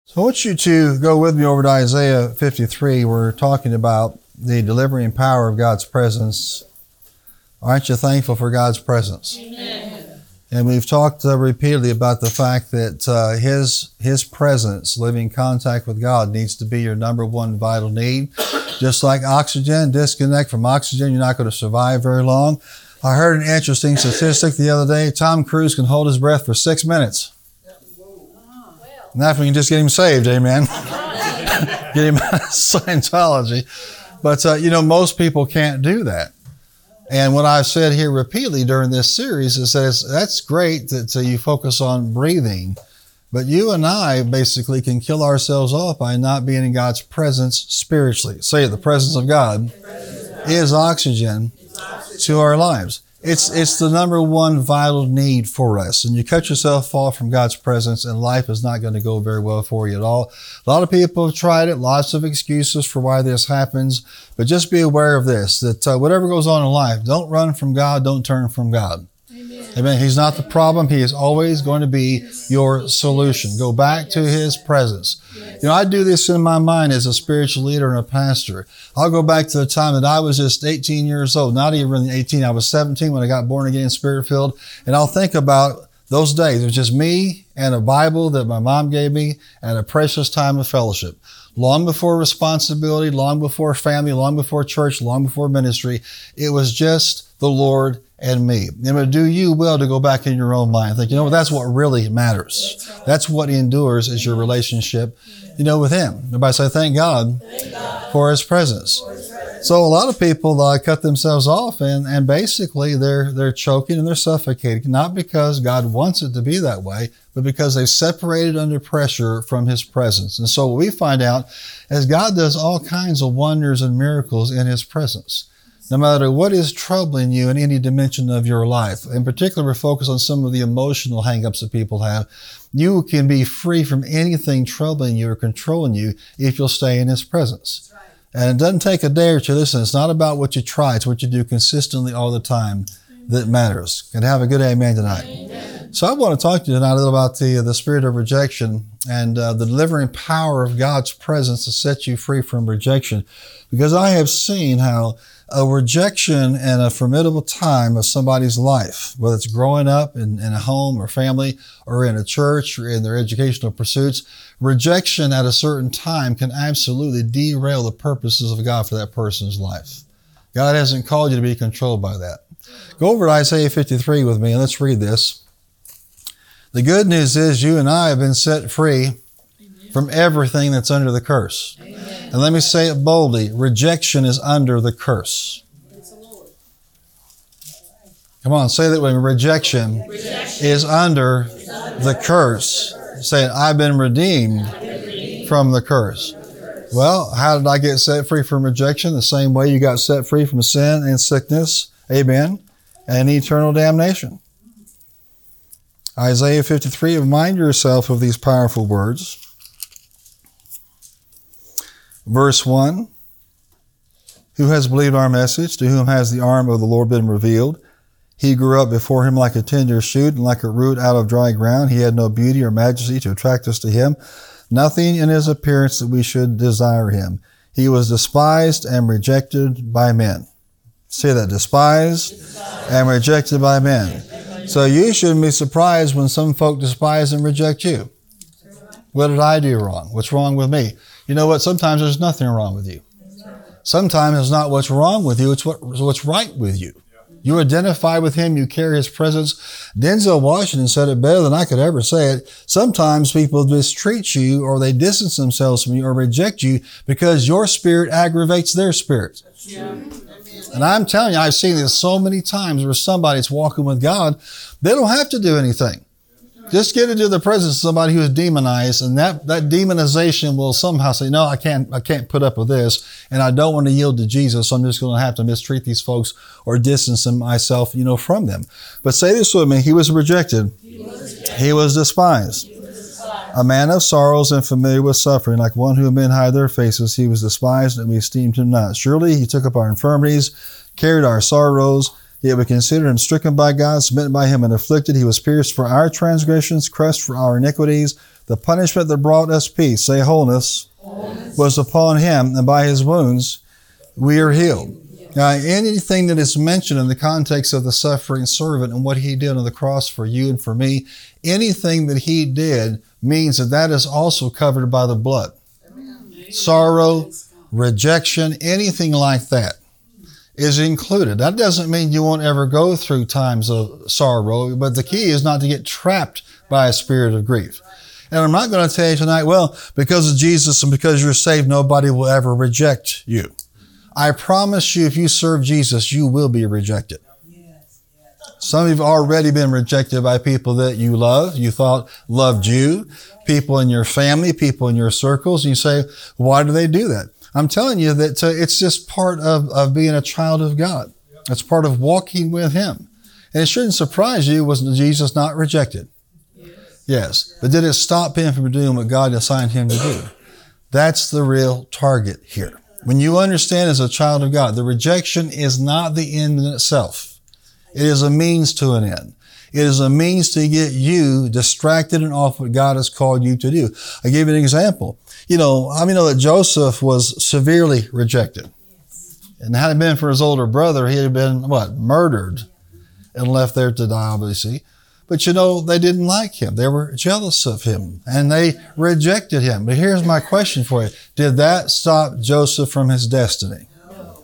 So I want you to go with me over to Isaiah 53. We're talking about the delivering power of God's presence. Aren't you thankful for God's presence? Amen. And we've talked repeatedly about the fact that His presence, living in contact with God, needs to be your number one vital need. Just like oxygen, disconnect from oxygen, you're not going to survive very long. I heard an interesting statistic the other day. Tom Cruise can hold his breath for 6 minutes. And that we can just get him saved, amen. Get him out of Scientology. But, most people can't do that. And what I've said here repeatedly during this series is that that's great that you focus on breathing. But you and I basically can kill ourselves off by not being in God's presence spiritually. Say it, the presence of God is oxygen to our lives. It's the number one vital need for us. And you cut yourself off from God's presence and life is not going to go very well for you at all. A lot of people have tried it, lots of excuses for why this happens. But just be aware of this, that whatever goes on in life, don't run from God, don't turn from God. Amen. He's not the problem. He is always going to be your solution. Go back to His presence. I do this in my mind as a spiritual leader and a pastor. I'll go back to the time that I was just 18 years old, not even really 18. I was 17 when I got born again, Spirit-filled. And I'll think about those days. It was just me and a Bible that my mom gave me and a precious time of fellowship. Long before responsibility, long before family, long before church, long before ministry, it was just the Lord and me. It would do you well to go back in your own mind. Think, that's what really matters. That's what endures is your relationship, with Him. Everybody say, thank God for His presence. So a lot of people cut themselves off and basically they're choking and they're suffocating, not because God wants it to be that way, but because they've separated under pressure from His presence. And so what we find out is God does all kinds of wonders and miracles in His presence. No matter what is troubling you in any dimension of your life. In particular, we're focused on some of the emotional hang-ups that people have. You can be free from anything troubling you or controlling you if you'll stay in His presence. Right. And it doesn't take a day or two. Listen, it's not about what you try. It's what you do consistently all the time that matters. And have a good amen tonight. Amen. So I want to talk to you tonight a little about the spirit of rejection and the delivering power of God's presence to set you free from rejection. Because I have seen how a rejection in a formidable time of somebody's life, whether it's growing up in a home or family or in a church or in their educational pursuits, rejection at a certain time can absolutely derail the purposes of God for that person's life. God hasn't called you to be controlled by that. Go over to Isaiah 53 with me and let's read this. The good news is you and I have been set free from everything that's under the curse. Amen. And let me say it boldly, rejection is under the curse. Come on, say that with me. Rejection is under the curse. Say it, I've been redeemed from the curse. Well, how did I get set free from rejection? The same way you got set free from sin and sickness, amen, and eternal damnation. Isaiah 53, remind yourself of these powerful words. Verse 1, who has believed our message? To whom has the arm of the Lord been revealed? He grew up before Him like a tender shoot and like a root out of dry ground. He had no beauty or majesty to attract us to Him. Nothing in His appearance that we should desire Him. He was despised and rejected by men. Say that, despised and rejected by men. So you shouldn't be surprised when some folk despise and reject you. What did I do wrong? What's wrong with me? You know what? Sometimes there's nothing wrong with you. Sometimes it's not what's wrong with you, it's what's right with you. You identify with Him, you carry His presence. Denzel Washington said it better than I could ever say it. Sometimes people mistreat you or they distance themselves from you or reject you because your spirit aggravates their spirit. And I'm telling you, I've seen this so many times where somebody's walking with God, they don't have to do anything. Just get into the presence of somebody who is demonized, and that demonization will somehow say, no, I can't put up with this, and I don't want to yield to Jesus, so I'm just going to have to mistreat these folks or distance myself, from them. But say this with me, He was rejected. He was despised. A man of sorrows and familiar with suffering, like one whom men hide their faces, He was despised, and we esteemed Him not. Surely He took up our infirmities, carried our sorrows. Yet we consider Him stricken by God, smitten by Him, and afflicted. He was pierced for our transgressions, crushed for our iniquities. The punishment that brought us peace, say wholeness, was upon him, and by his wounds we are healed. Now, anything that is mentioned in the context of the suffering servant and what he did on the cross for you and for me, anything that he did means that that is also covered by the blood. Sorrow, rejection, anything like that is included. That doesn't mean you won't ever go through times of sorrow, but the key is not to get trapped by a spirit of grief. And I'm not going to tell you tonight, well, because of Jesus and because you're saved, nobody will ever reject you. I promise you, if you serve Jesus, you will be rejected. Some of you have already been rejected by people that you love, you thought loved you, people in your family, people in your circles. And you say, why do they do that? I'm telling you that it's just part of being a child of God. It's part of walking with him. And it shouldn't surprise you, was Jesus not rejected? Yes. But did it stop him from doing what God assigned him to do? That's the real target here. When you understand as a child of God, the rejection is not the end in itself. It is a means to an end. It is a means to get you distracted and off what God has called you to do. I gave you an example. You know, how many know that Joseph was severely rejected? And had it been for his older brother, he had been, murdered and left there to die, obviously. But you know, they didn't like him. They were jealous of him and they rejected him. But here's my question for you. Did that stop Joseph from his destiny? No.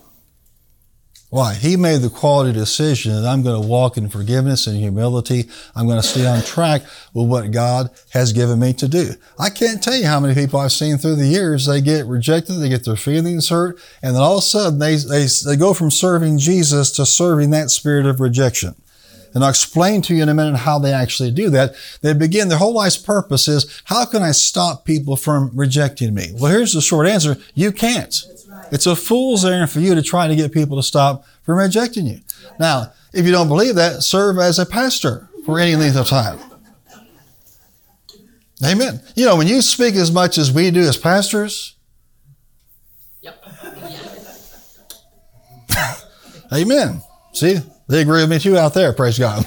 Why? He made the quality decision that I'm going to walk in forgiveness and humility. I'm going to stay on track with what God has given me to do. I can't tell you how many people I've seen through the years, they get rejected, they get their feelings hurt, and then all of a sudden they go from serving Jesus to serving that spirit of rejection. And I'll explain to you in a minute how they actually do that. They begin, their whole life's purpose is, how can I stop people from rejecting me? Well, here's the short answer. You can't. It's a fool's errand for you to try to get people to stop from rejecting you. Now, if you don't believe that, serve as a pastor for any length of time. Amen. You know, when you speak as much as we do as pastors, amen. See? They agree with me too out there, praise God.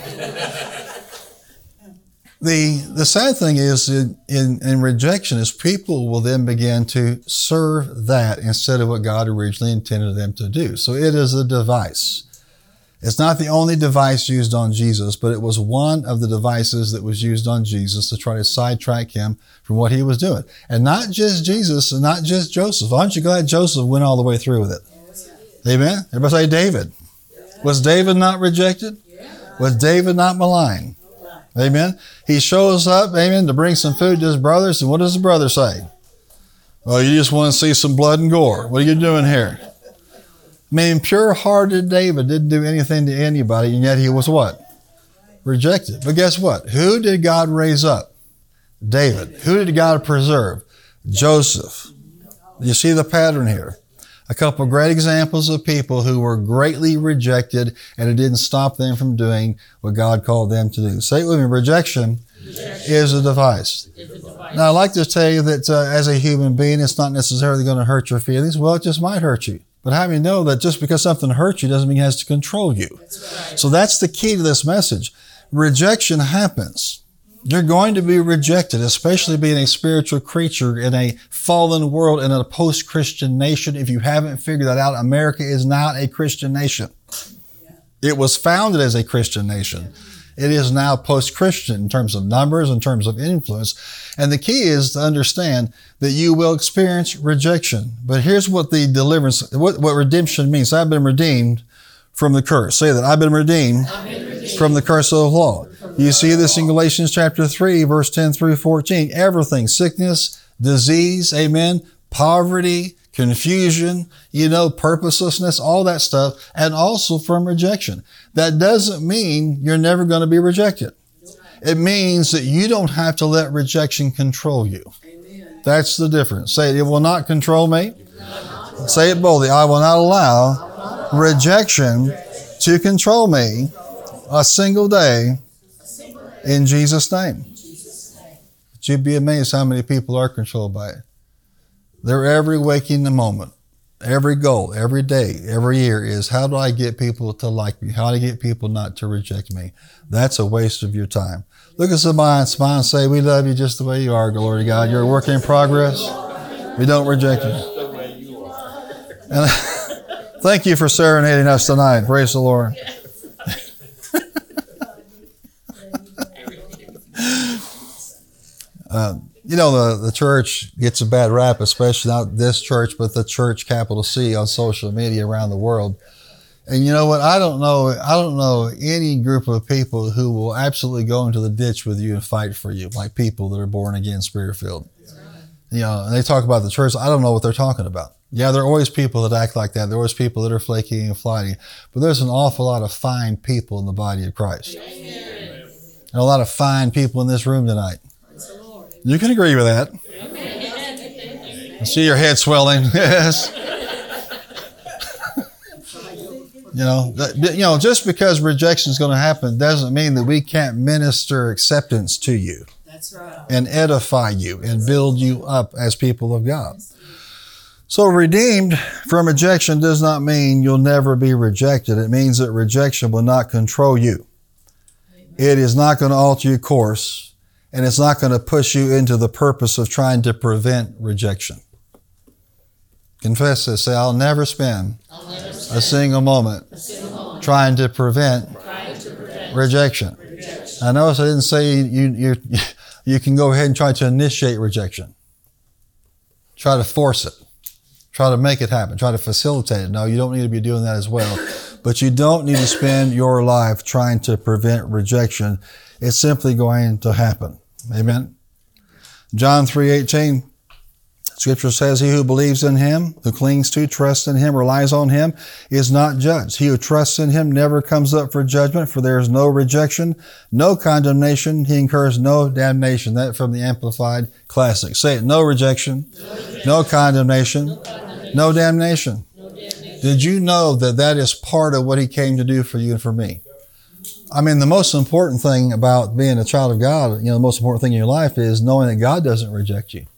The sad thing is in rejection is people will then begin to serve that instead of what God originally intended them to do. So it is a device. It's not the only device used on Jesus, but it was one of the devices that was used on Jesus to try to sidetrack him from what he was doing. And not just Jesus and not just Joseph. Aren't you glad Joseph went all the way through with it? Amen? Everybody say David. Was David not rejected? Was David not maligned? Amen. He shows up, amen, to bring some food to his brothers. And what does the brother say? Well, you just want to see some blood and gore. What are you doing here? I mean, pure-hearted David didn't do anything to anybody, and yet he was what? Rejected. But guess what? Who did God raise up? David. Who did God preserve? Joseph. You see the pattern here. A couple of great examples of people who were greatly rejected and it didn't stop them from doing what God called them to do. Say it with me. Rejection is a device. Now, I'd like to tell you that as a human being, it's not necessarily going to hurt your feelings. Well, it just might hurt you. But how many know that just because something hurts you doesn't mean it has to control you? So that's the key to this message. Rejection happens. You're going to be rejected, especially being a spiritual creature in a fallen world and in a post-Christian nation. If you haven't figured that out, America is not a Christian nation. It was founded as a Christian nation. It is now post-Christian in terms of numbers, in terms of influence. And the key is to understand that you will experience rejection. But here's what the deliverance, what redemption means. I've been redeemed from the curse. Say that. I've been redeemed from the curse of the law. You see this in Galatians chapter 3, verse 10 through 14. Everything, sickness, disease, amen, poverty, confusion, purposelessness, all that stuff, and also from rejection. That doesn't mean you're never going to be rejected. It means that you don't have to let rejection control you. Amen. That's the difference. Say it will not control me. Say it boldly. I will not allow rejection to control me a single day in Jesus' name. But you'd be amazed how many people are controlled by it. Their every waking moment, every goal, every day, every year is, how do I get people to like me? How do I get people not to reject me? That's a waste of your time. Look at somebody and smile and say, we love you just the way you are, glory to God. You're a work in progress. We don't reject you. And thank you for serenading us tonight. Praise the Lord. You know, the church gets a bad rap, especially not this church, but the church, capital C, on social media around the world. And you know what? I don't know any group of people who will absolutely go into the ditch with you and fight for you, like people that are born again, spirit-filled. You know, and they talk about the church. I don't know what they're talking about. Yeah, there are always people that act like that. There are always people that are flaky and flighty. But there's an awful lot of fine people in the body of Christ. Amen. And a lot of fine people in this room tonight. You can agree with that. I see your head swelling. Yes. You know, just because rejection is going to happen doesn't mean that we can't minister acceptance to you. That's right. And edify you and build you up as people of God. So redeemed from rejection does not mean you'll never be rejected. It means that rejection will not control you. It is not going to alter your course, and it's not going to push you into the purpose of trying to prevent rejection. Confess this. Say, I'll never spend a single moment trying to prevent rejection. I notice I didn't say you can go ahead and try to initiate rejection. Try to force it. Try to make it happen. Try to facilitate it. No, you don't need to be doing that as well. But you don't need to spend your life trying to prevent rejection. It's simply going to happen. Amen. John 3:18. Scripture says, he who believes in him, who clings to, trusts in him, relies on him, is not judged. He who trusts in him never comes up for judgment, for there is no rejection, no condemnation. He incurs no damnation. That from the Amplified Classic. Say it. No rejection, no condemnation, no damnation. Did you know that that is part of what he came to do for you and for me? I mean, the most important thing about being a child of God, the most important thing in your life is knowing that God doesn't reject you.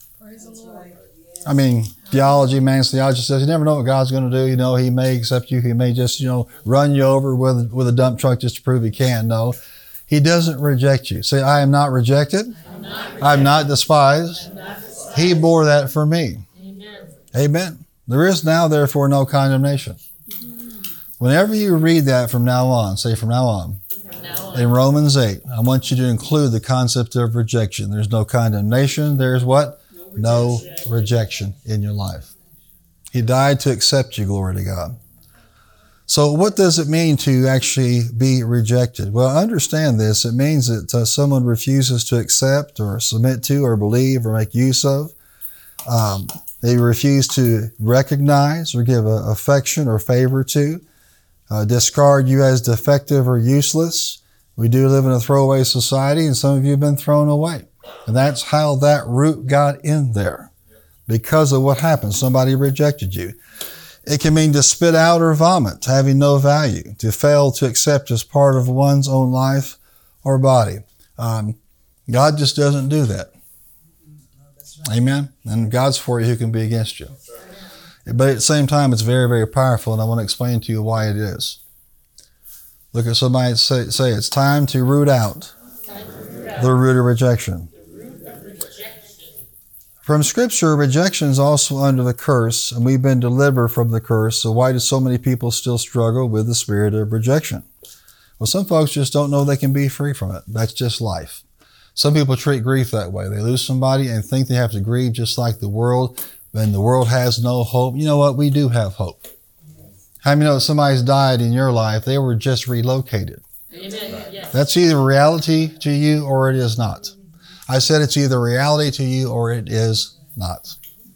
I mean, theology, man's theology says you never know what God's going to do. He may accept you. He may just, run you over with a dump truck just to prove he can. No, he doesn't reject you. Say, I am not rejected. I'm not despised. He bore that for me. Amen. There is now, therefore, no condemnation. Whenever you read that from now on, say from now on, in Romans 8, I want you to include the concept of rejection. There's no condemnation. There's what? No rejection in your life. He died to accept you, glory to God. So what does it mean to actually be rejected? Well, understand this. It means that someone refuses to accept or submit to or believe or make use of. They refuse to recognize or give affection or favor to, discard you as defective or useless. We do live in a throwaway society, and some of you have been thrown away. And that's how that root got in there. Because of what happened. Somebody rejected you. It can mean to spit out or vomit, having no value, to fail to accept as part of one's own life or body. God just doesn't do that. Amen? And God's for you, who can be against you? But at the same time, it's very, very powerful, and I want to explain to you why it is. Look at somebody and say it's time to root out the root of rejection. From Scripture, rejection is also under the curse, and we've been delivered from the curse. So why do so many people still struggle with the spirit of rejection? Well, some folks just don't know they can be free from it. That's just life. Some people treat grief that way. They lose somebody and think they have to grieve just like the world, and the world has no hope. You know what? We do have hope. How many know that somebody's died in your life? They were just relocated. Amen. Yes. That's either reality to you or it is not. I said it's either reality to you or it is not.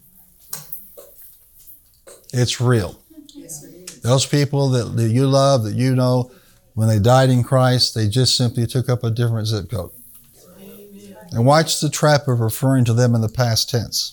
It's real. Those people that you love, that you know, when they died in Christ, they just simply took up a different zip code. And watch the trap of referring to them in the past tense.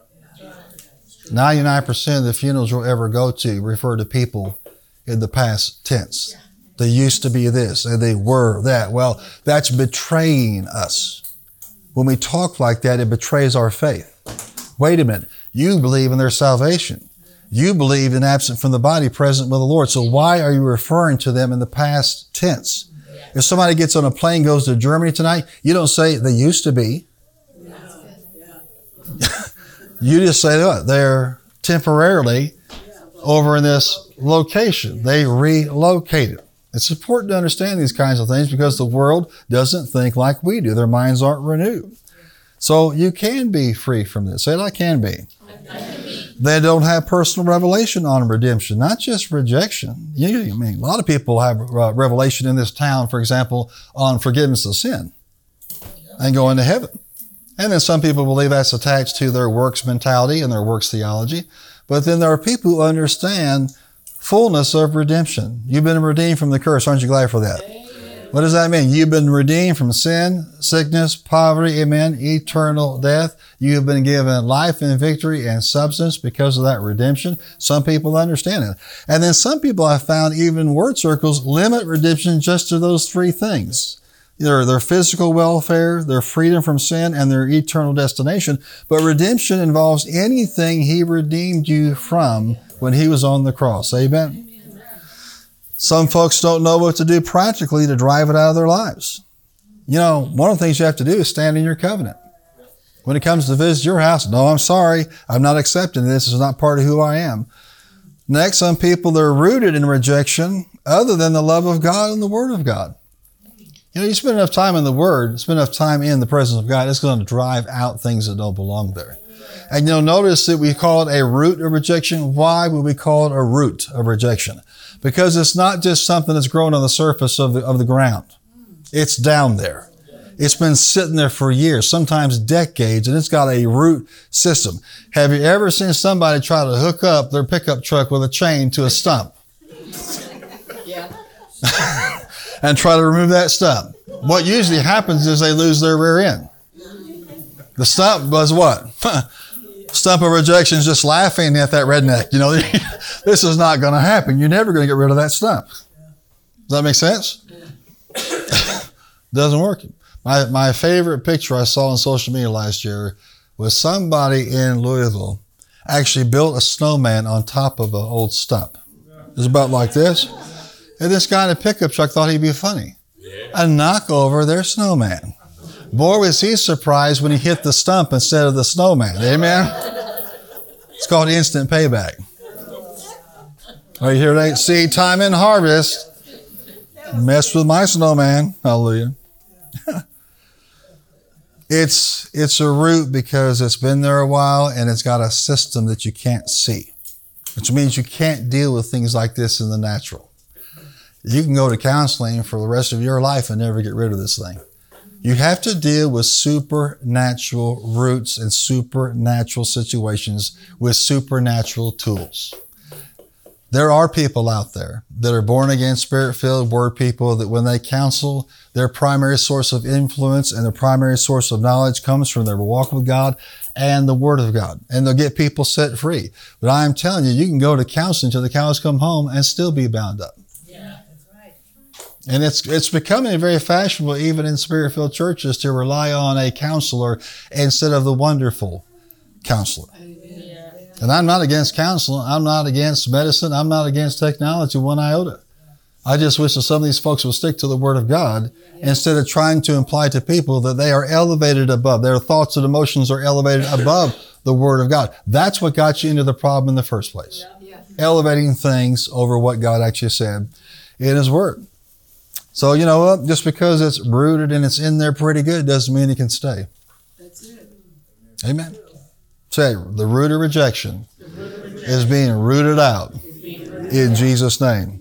99% of the funerals you'll ever go to refer to people in the past tense. They used to be this, and they were that. Well, that's betraying us. When we talk like that, it betrays our faith. Wait a minute. You believe in their salvation. You believe in absent from the body, present with the Lord. So why are you referring to them in the past tense? If somebody gets on a plane, goes to Germany tonight, you don't say they used to be. You just say what? They're temporarily over in this location. They relocated. It's important to understand these kinds of things because the world doesn't think like we do. Their minds aren't renewed. So you can be free from this. Say it, I can be. They don't have personal revelation on redemption, not just rejection. I mean, a lot of people have revelation in this town, for example, on forgiveness of sin and going to heaven. And then some people believe that's attached to their works mentality and their works theology. But then there are people who understand fullness of redemption. You've been redeemed from the curse. Aren't you glad for that? Amen. What does that mean? You've been redeemed from sin, sickness, poverty, amen, eternal death. You have been given life and victory and substance because of that redemption. Some people understand it. And then some people I've found, even in word circles, limit redemption just to those three things. Their physical welfare, their freedom from sin, and their eternal destination. But redemption involves anything He redeemed you from when He was on the cross. Amen? Some folks don't know what to do practically to drive it out of their lives. You know, one of the things you have to do is stand in your covenant. When it comes to visit your house, no, I'm sorry, I'm not accepting this. This is not part of who I am. Next, some people, they're rooted in rejection other than the love of God and the Word of God. You know, you spend enough time in the Word, spend enough time in the presence of God, it's going to drive out things that don't belong there. And you'll notice that we call it a root of rejection. Why would we call it a root of rejection? Because it's not just something that's growing on the surface of the ground. It's down there. It's been sitting there for years, sometimes decades, and it's got a root system. Have you ever seen somebody try to hook up their pickup truck with a chain to a stump? Yeah. And try to remove that stump? What usually happens is they lose their rear end. The stump was what? Stump of rejection is just laughing at that redneck. You know, this is not going to happen. You're never going to get rid of that stump. Does that make sense? Doesn't work. My favorite picture I saw on social media last year was somebody in Louisville actually built a snowman on top of an old stump. It was about like this. And this guy in a pickup truck thought he'd be funny and knock over their snowman. Boy, was he surprised when he hit the stump instead of the snowman. Amen? It's called instant payback. Are you here today? Seed time and harvest. Mess with my snowman. Hallelujah. It's a root because it's been there a while and it's got a system that you can't see, which means you can't deal with things like this in the natural. You can go to counseling for the rest of your life and never get rid of this thing. You have to deal with supernatural roots and supernatural situations with supernatural tools. There are people out there that are born again, Spirit-filled word people that when they counsel, their primary source of influence and their primary source of knowledge comes from their walk with God and the Word of God. And they'll get people set free. But I am telling you, you can go to counseling till the cows come home and still be bound up. And it's becoming very fashionable, even in Spirit-filled churches, to rely on a counselor instead of the wonderful counselor. Yeah. And I'm not against counseling. I'm not against medicine. I'm not against technology one iota. I just wish that some of these folks would stick to the Word of God instead of trying to imply to people that they are elevated above. Their thoughts and emotions are elevated above the Word of God. That's what got you into the problem in the first place. Yeah. Elevating things over what God actually said in His Word. So, you know what? Just because it's rooted and it's in there pretty good doesn't mean it can stay. That's it. Amen. Say, the root of rejection is being rooted out in Jesus' name.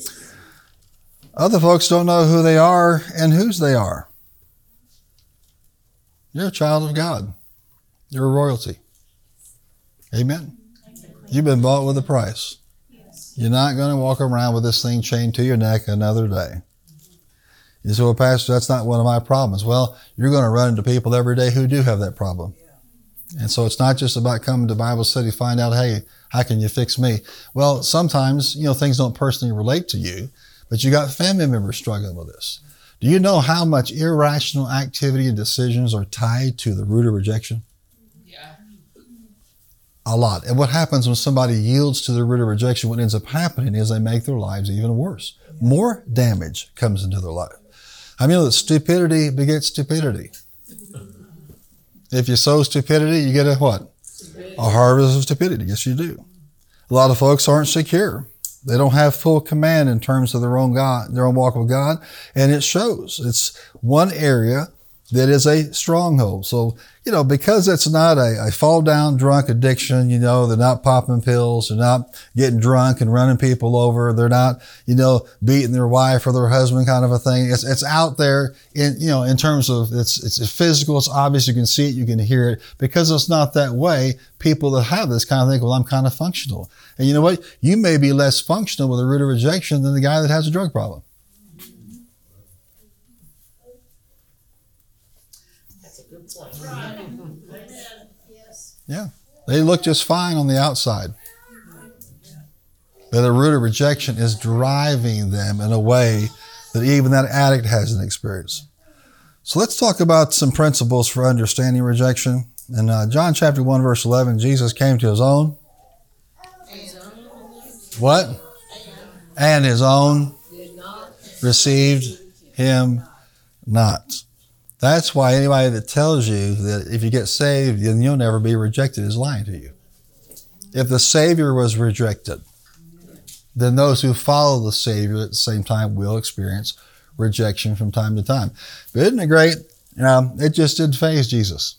Other folks don't know who they are and whose they are. You're a child of God. You're royalty. Amen. You've been bought with a price. You're not going to walk around with this thing chained to your neck another day. You say, well, Pastor, that's not one of my problems. Well, you're going to run into people every day who do have that problem. And so it's not just about coming to Bible study, find out, hey, how can you fix me? Well, sometimes, things don't personally relate to you, but you got family members struggling with this. Do you know how much irrational activity and decisions are tied to the root of rejection? Yeah. A lot. And what happens when somebody yields to the root of rejection, what ends up happening is they make their lives even worse. More damage comes into their life. I mean, that stupidity begets stupidity. If you sow stupidity, you get a what? A harvest of stupidity. Yes, you do. A lot of folks aren't secure. They don't have full command in terms of their own walk with God, and it shows. It's one area that is a stronghold. So, because it's not a fall down drunk addiction, they're not popping pills, they're not getting drunk and running people over, they're not, beating their wife or their husband kind of a thing. It's out there in terms of it's physical, it's obvious, you can see it, you can hear it. Because it's not that way, people that have this kind of think, well, I'm kind of functional. And you know what? You may be less functional with a root of rejection than the guy that has a drug problem. Yeah. They look just fine on the outside. But the root of rejection is driving them in a way that even that addict hasn't experienced. So let's talk about some principles for understanding rejection. In John chapter 1, verse 11, Jesus came to his own. What? And his own received him not. That's why anybody that tells you that if you get saved, then you'll never be rejected is lying to you. If the Savior was rejected, then those who follow the Savior at the same time will experience rejection from time to time. But isn't it great? It just didn't faze Jesus.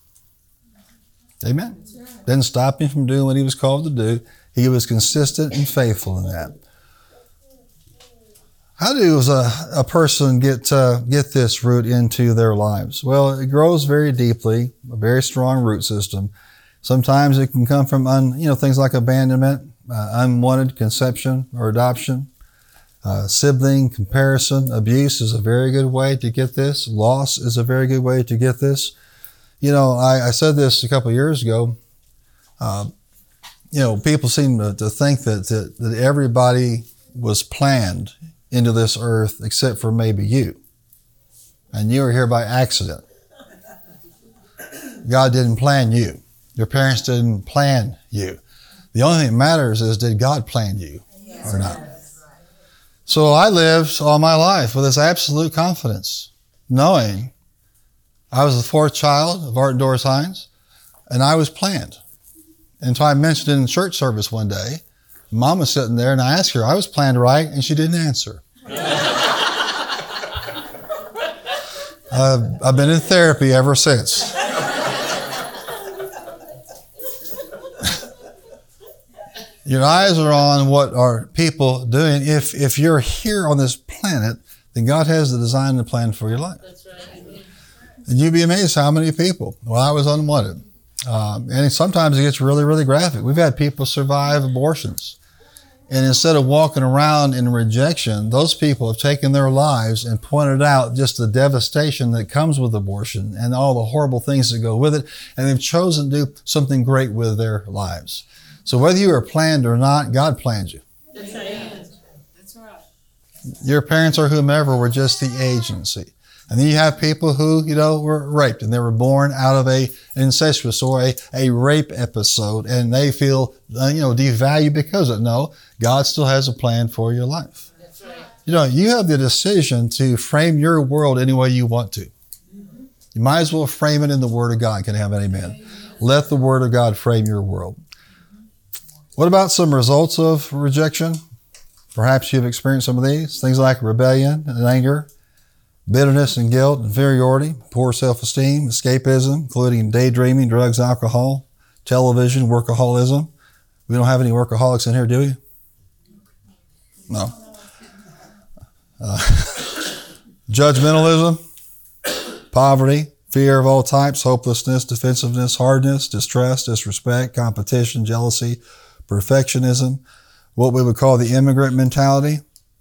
Amen. Didn't stop him from doing what he was called to do. He was consistent and faithful in that. How does a person get this root into their lives? Well, it grows very deeply, a very strong root system. Sometimes it can come from things like abandonment, unwanted conception or adoption, sibling comparison, abuse is a very good way to get this. Loss is a very good way to get this. I said this a couple of years ago. People seem to think that everybody was planned into this earth except for maybe you. And you were here by accident. God didn't plan you. Your parents didn't plan you. The only thing that matters is, did God plan you or not? So I lived all my life with this absolute confidence, knowing I was the fourth child of Art and Doris Hines, and I was planned. And so I mentioned it in church service one day. Mom was sitting there, and I asked her, I was planned right, and she didn't answer. I've been in therapy ever since. Your eyes are on what are people doing. If you're here on this planet, then God has the design and plan for your life. That's right. And you'd be amazed how many people. Well, I was unwanted. And sometimes it gets really, really graphic. We've had people survive abortions. And instead of walking around in rejection, those people have taken their lives and pointed out just the devastation that comes with abortion and all the horrible things that go with it. And they've chosen to do something great with their lives. So whether you are planned or not, God planned you. That's right. That's right. Your parents or whomever were just the agency. And then you have people who, were raped and they were born out of an incestuous or a rape episode, and they feel, devalued because of it. No, God still has a plan for your life. That's right. You have the decision to frame your world any way you want to. You might as well frame it in the Word of God. Can I have an amen? Let the Word of God frame your world. What about some results of rejection? Perhaps you've experienced some of these. Things like rebellion and anger, bitterness and guilt, inferiority, poor self-esteem, escapism, including daydreaming, drugs, alcohol, television, workaholism. We don't have any workaholics in here, do we? No. Judgmentalism, poverty, fear of all types, hopelessness, defensiveness, hardness, distrust, disrespect, competition, jealousy, perfectionism, what we would call the immigrant mentality.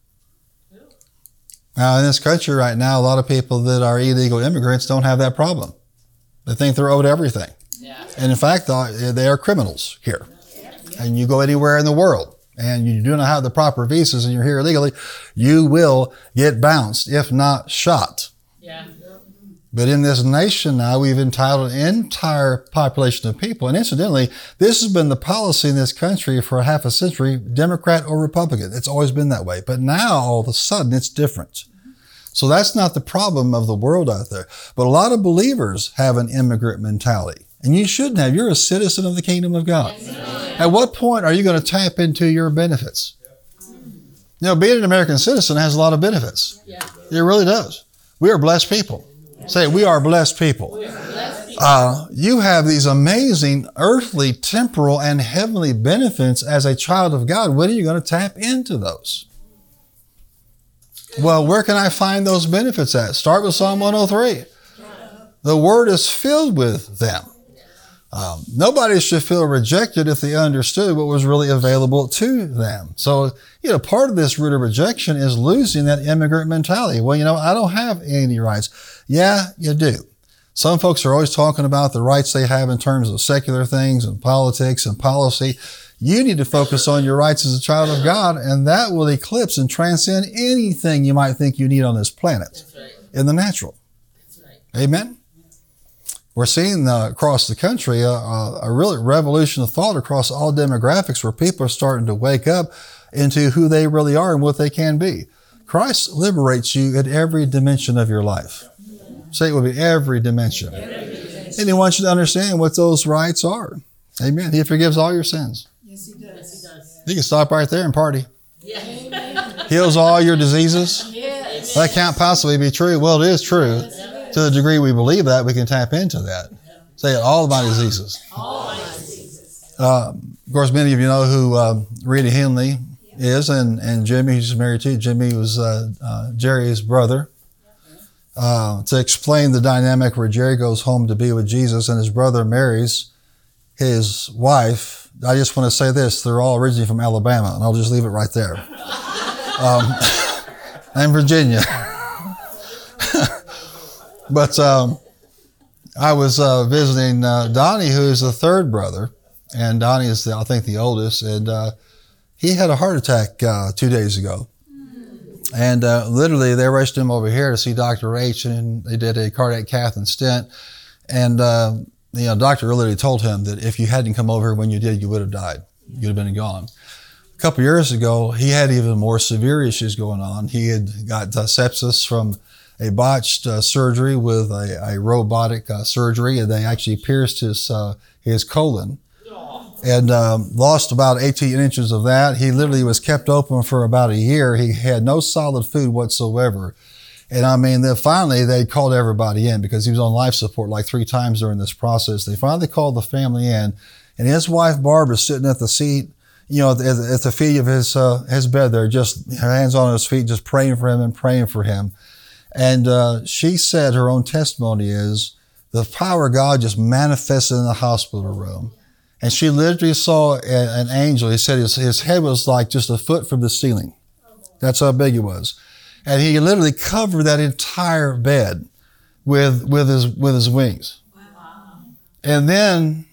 Now, in this country right now, a lot of people that are illegal immigrants don't have that problem. They think they're owed everything. Yeah. And in fact, they are criminals here. And you go anywhere in the world and you do not have the proper visas and you're here illegally, you will get bounced, if not shot. Yeah. But in this nation now, we've entitled an entire population of people. And incidentally, this has been the policy in this country for half a century, Democrat or Republican. It's always been that way. But now, all of a sudden, it's different. So that's not the problem of the world out there. But a lot of believers have an immigrant mentality. And you shouldn't have. You're a citizen of the kingdom of God. At what point are you going to tap into your benefits? You know, being an American citizen has a lot of benefits. It really does. We are blessed people. Say, we are blessed people. You have these amazing earthly, temporal, and heavenly benefits as a child of God. When are you going to tap into those? Well, where can I find those benefits at? Start with Psalm 103. The Word is filled with them. Nobody should feel rejected if they understood what was really available to them. So, part of this root of rejection is losing that immigrant mentality. Well, I don't have any rights. Yeah, you do. Some folks are always talking about the rights they have in terms of secular things and politics and policy. You need to focus on your rights as a child of God, and that will eclipse and transcend anything you might think you need on this planet in the natural. Amen? We're seeing across the country a really revolution of thought across all demographics where people are starting to wake up into who they really are and what they can be. Christ liberates you at every dimension of your life. Say it with me, every dimension. And He wants you to understand what those rights are. Amen. He forgives all your sins. Yes, He does. You can stop right there and party. Heals all your diseases. That can't possibly be true. Well, it is true. To the degree we believe that, we can tap into that. Say it, all of my diseases. Of course, many of you know who Rita Henley is, and Jimmy, who's married to. Jimmy was Jerry's brother. To explain the dynamic where Jerry goes home to be with Jesus and his brother marries his wife, I just want to say this, they're all originally from Alabama, and I'll just leave it right there. And Virginia. But I was visiting Donnie, who's the third brother, and Donnie is, I think, the oldest, and he had a heart attack 2 days ago. And literally, they rushed him over here to see Dr. H, and they did a cardiac cath and stent. And doctor literally told him that if you hadn't come over here when you did, you would have died. You'd have been gone. A couple years ago, he had even more severe issues going on. He had got sepsis from a botched surgery with a robotic surgery, and they actually pierced his colon and lost about 18 inches of that. He literally was kept open for about a year. He had no solid food whatsoever. And then finally they called everybody in because he was on life support like 3 times during this process. They finally called the family in, and his wife Barbara sitting at the seat, at the feet of his bed there, just hands on his feet, just praying for him and praying for him. And she said her own testimony is the power of God just manifested in the hospital room. And she literally saw an angel. He said his head was like just a foot from the ceiling. That's how big it was. And he literally covered that entire bed with his wings. Wow. And then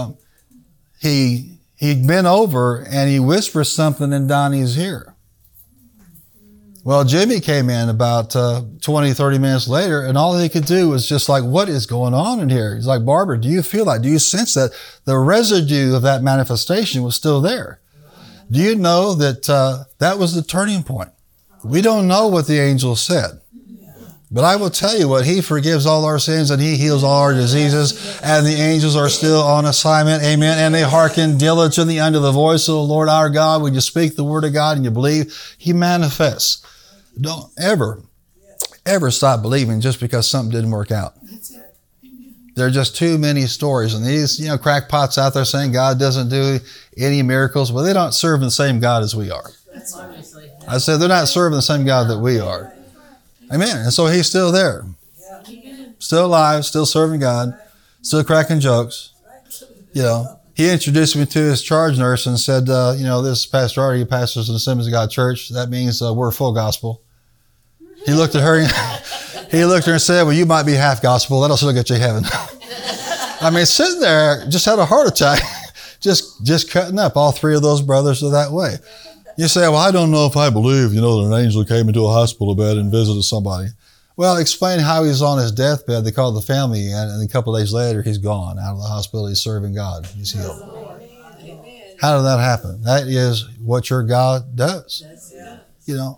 he bent over and he whispered something in Donnie's ear. Well, Jimmy came in about 20, 30 minutes later, and all he could do was just like, what is going on in here? He's like, Barbara, do you feel that? Do you sense that? The residue of that manifestation was still there. Do you know that that was the turning point? We don't know what the angel said. But I will tell you what, He forgives all our sins and He heals all our diseases, and the angels are still on assignment. Amen. And they hearken diligently unto the voice of the Lord our God. When you speak the word of God and you believe, He manifests. Don't ever stop believing just because something didn't work out. There are just too many stories. And these, crackpots out there saying God doesn't do any miracles. Well, they don't serve the same God as we are. I said they're not serving the same God that we are. Amen. And so He's still there. Still alive, still serving God, still cracking jokes. He introduced me to his charge nurse and said, this is Pastor Artie, he pastors in the Assemblies of God Church. That means we're full gospel. He looked at her and said, well, you might be half gospel. That'll still get you heaven. Sitting there, just had a heart attack, just cutting up. All 3 of those brothers are that way. You say, well, I don't know if I believe, that an angel came into a hospital bed and visited somebody. Well, explain how he's on his deathbed. They called the family in, and a couple of days later, he's gone out of the hospital. He's serving God. He's healed. How did that happen? That is what your God does.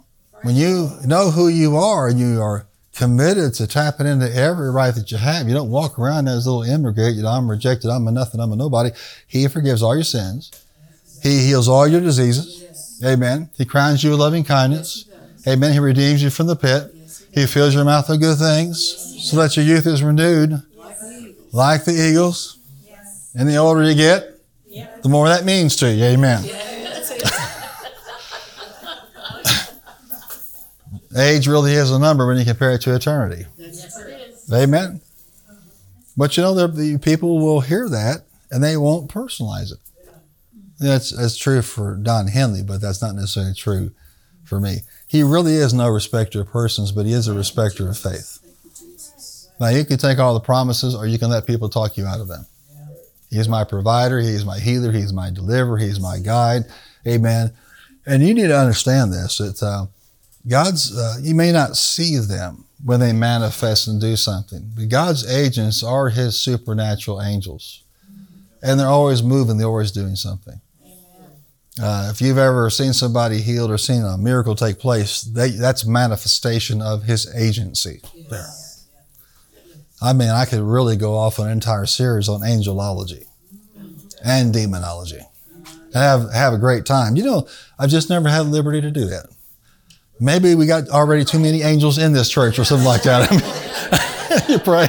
When you know who you are and you are committed to tapping into every right that you have, you don't walk around as a little immigrant, I'm rejected, I'm a nothing, I'm a nobody. He forgives all your sins. He heals all your diseases. Amen. He crowns you with loving kindness. Amen. He redeems you from the pit. He fills your mouth with good things so that your youth is renewed like the eagles. And the older you get, the more that means to you. Amen. Age really is a number when you compare it to eternity. Amen. But you know, the people will hear that and they won't personalize it. That's true for Don Henley, but that's not necessarily true for me. He really is no respecter of persons, but he is a respecter of faith. Now, you can take all the promises or you can let people talk you out of them. He's my provider. He's my healer. He's my deliverer. He's my guide. Amen. And you need to understand this, that you may not see them when they manifest and do something, but God's agents are his supernatural angels. And they're always moving. They're always doing something. If you've ever seen somebody healed or seen a miracle take place, that's manifestation of his agency there. I mean, I could really go off on an entire series on angelology and demonology and have a great time. You know, I've just never had liberty to do that. Maybe we got already too many angels in this church or something like that. I mean, you pray.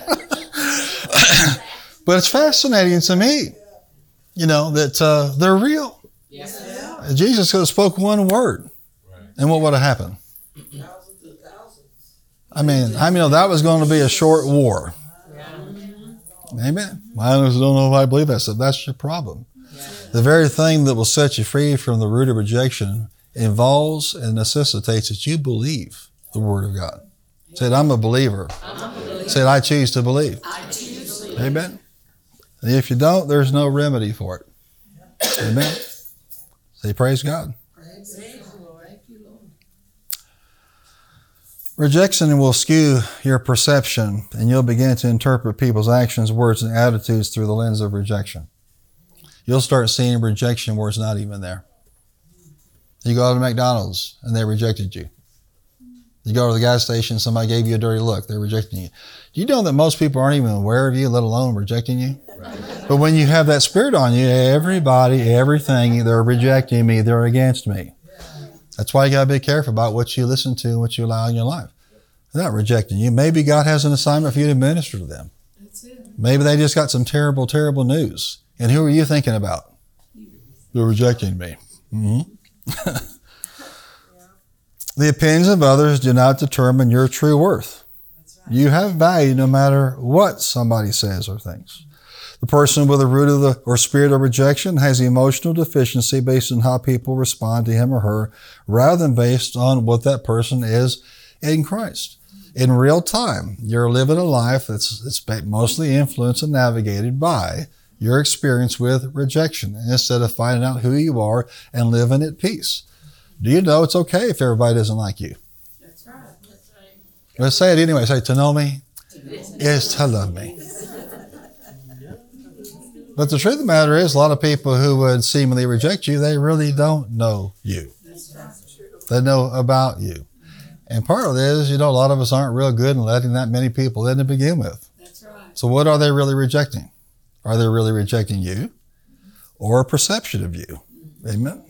But it's fascinating to me, you know, that they're real. Yes. Jesus could have spoke one word, and what would have happened? I mean, how many know that was going to be a short war? Amen. I just don't know if I believe that stuff. That's your problem. The very thing that will set you free from the root of rejection involves and necessitates that you believe the Word of God. Said, I'm a believer. Said, I choose to believe. Amen. And if you don't, there's no remedy for it. Amen. Say, praise God. Rejection will skew your perception, and you'll begin to interpret people's actions, words, and attitudes through the lens of rejection. You'll start seeing rejection where it's not even there. You go to McDonald's, and they rejected you. You go to the gas station, somebody gave you a dirty look, they're rejecting you. Do you know that most people aren't even aware of you, let alone rejecting you? Right. But when you have that spirit on you, everybody, everything, they're rejecting me, they're against me. That's why you got to be careful about what you listen to and what you allow in your life. They're not rejecting you. Maybe God has an assignment for you to minister to them. That's it. Maybe they just got some terrible, terrible news. And who are you thinking about? They're rejecting me. Mm-hmm. The opinions of others do not determine your true worth. That's right. You have value no matter what somebody says or thinks. The person with a root of or spirit of rejection has emotional deficiency based on how people respond to him or her, rather than based on what that person is in Christ. In real time, you're living a life that's mostly influenced and navigated by your experience with rejection, instead of finding out who you are and living at peace. Do you know it's okay if everybody doesn't like you? That's right. That's right. Let's say it anyway. Say, to know me is to love me. But the truth of the matter is, a lot of people who would seemingly reject you, they really don't know you. They know about you. And part of it is, you know, a lot of us aren't real good in letting that many people in to begin with. That's right. So what are they really rejecting? Are they really rejecting you or a perception of you? Amen.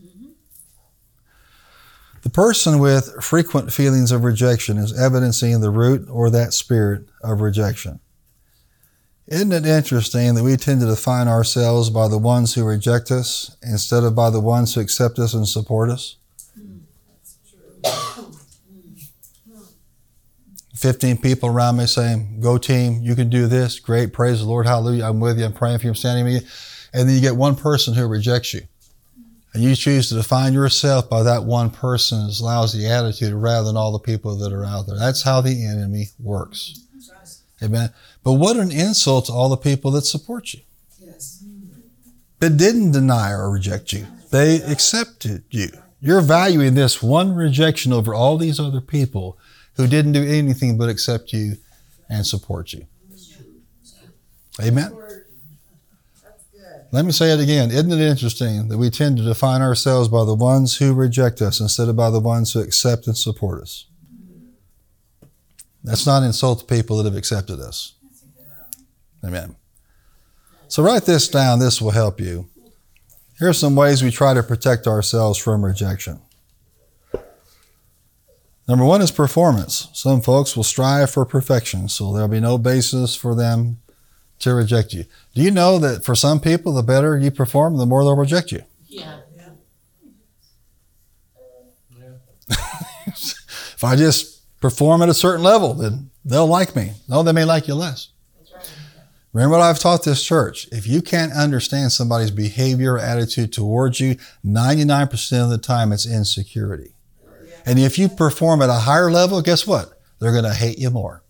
The person with frequent feelings of rejection is evidencing the root or that spirit of rejection. Isn't it interesting that we tend to define ourselves by the ones who reject us instead of by the ones who accept us and support us? 15 people around me saying, go team, you can do this, great, praise the Lord, hallelujah, I'm with you, I'm praying for you, I'm standing with you. And then you get one person who rejects you. And you choose to define yourself by that one person's lousy attitude rather than all the people that are out there. That's how the enemy works. Amen. But what an insult to all the people that support you. Yes. That didn't deny or reject you. They accepted you. You're valuing this one rejection over all these other people who didn't do anything but accept you and support you. Amen. Let me say it again. Isn't it interesting that we tend to define ourselves by the ones who reject us instead of by the ones who accept and support us? That's not insult to people that have accepted us. Amen. So write this down. This will help you. Here are some ways we try to protect ourselves from rejection. Number one is performance. Some folks will strive for perfection, so there'll be no basis for them to reject you. Do you know that for some people, the better you perform, the more they'll reject you? Yeah. If I just perform at a certain level, then they'll like me. No, they may like you less. Remember what I've taught this church. If you can't understand somebody's behavior or attitude towards you, 99% of the time it's insecurity. And if you perform at a higher level, guess what? They're going to hate you more.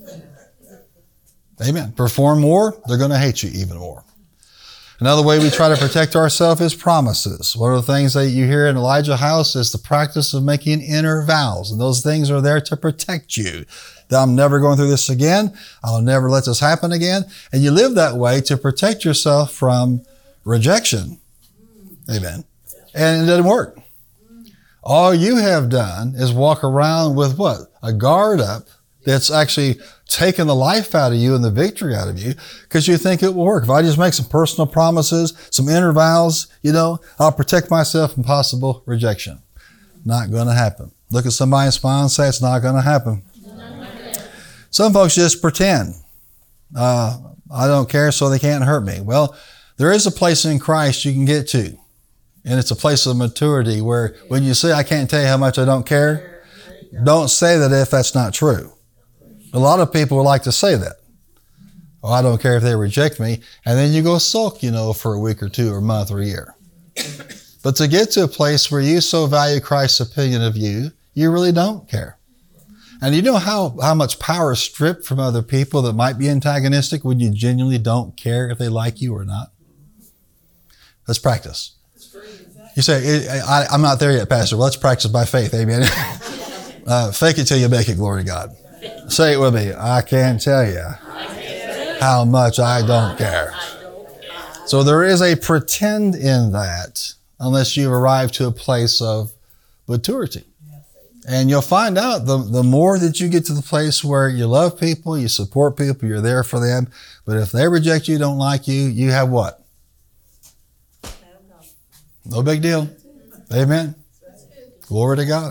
Amen. Perform more, they're going to hate you even more. Another way we try to protect ourselves is promises. One of the things that you hear in Elijah's house is the practice of making inner vows. And those things are there to protect you. That I'm never going through this again. I'll never let this happen again. And you live that way to protect yourself from rejection. Amen. And it doesn't work. All you have done is walk around with what? A guard up that's actually taken the life out of you and the victory out of you because you think it will work. If I just make some personal promises, some inner vows, I'll protect myself from possible rejection. Not going to happen. Look at somebody and smile and say, it's not going to happen. Some folks just pretend. I don't care, so they can't hurt me. Well, there is a place in Christ you can get to. And it's a place of maturity where when you say, I can't tell you how much I don't care, don't say that if that's not true. A lot of people would like to say that. Oh, I don't care if they reject me. And then you go sulk, for a week or two or a month or a year. But to get to a place where you so value Christ's opinion of you, you really don't care. And you know how much power is stripped from other people that might be antagonistic when you genuinely don't care if they like you or not? Let's practice. You say, I'm not there yet, Pastor. Well, let's practice by faith. Amen. Fake it till you make it. Glory to God. Say it with me. I can't tell you how much I don't care. So there is a pretend in that unless you've arrived to a place of maturity. And you'll find out the more that you get to the place where you love people, you support people, you're there for them. But if they reject you, don't like you, you have what? No big deal. Amen. Glory to God.